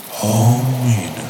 آمین.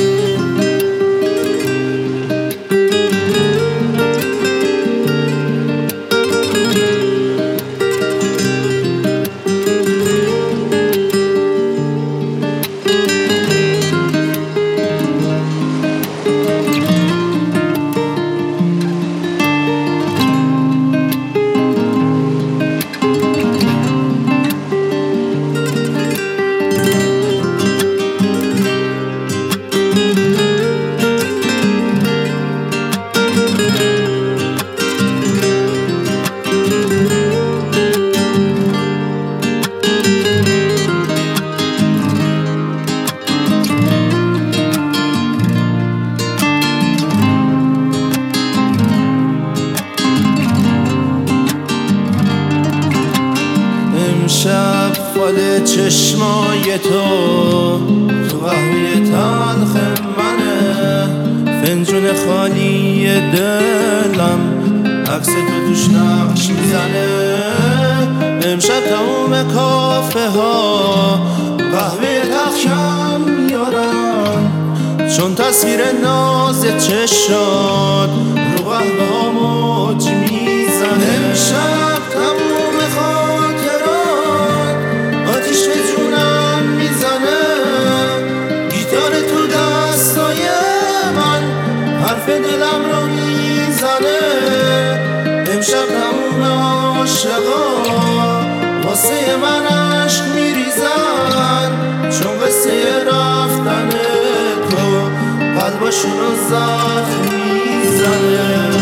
امشب فال چشمای تو قهوه تلخ منه، فنجون خالی دلم عکس تو توش نقش میزنه. امشب تموم کافه ها قهوه تلخ کم میارن، چون تصویر ناز چشات رو قهوه ها موج میزنه. امشب تموم خاطرات آتیش به جونم میزنه، گیتار تو دستای من حرف دلم رو میزنه. امشب تموم عاشقا واسه من عشق میریزن، چون قصه رفتن تو قلباشون رو زخم میزنه.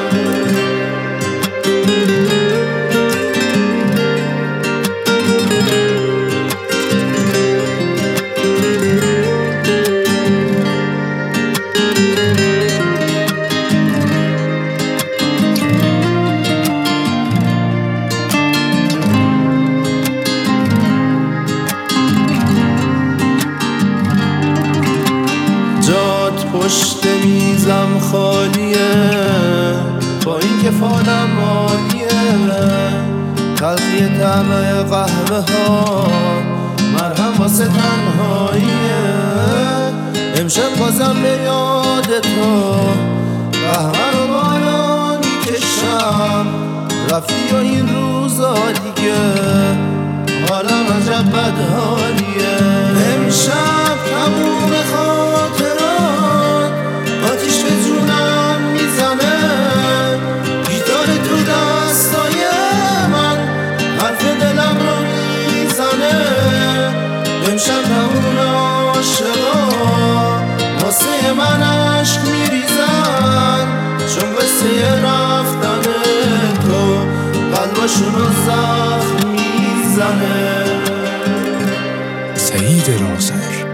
پشت میزم خالیه با این که فالم عالیه، تلخی طعم قهوه ها مرهم واسه تنهاییه. امشب بازم به یاد تو قهوه رو بالا میکشم، رفتی و این روزا دیگه حالم عجب بدحالیه. امشب تموم خاطرات آتیش به جونم میزنه، گیتار تو دستای من حرف دلم رو میزنه. امشب تموم عاشقا واسه من عشق میریزن، چون قصه رفتن تو قلباشون رو زخم میزنه. سعید رازق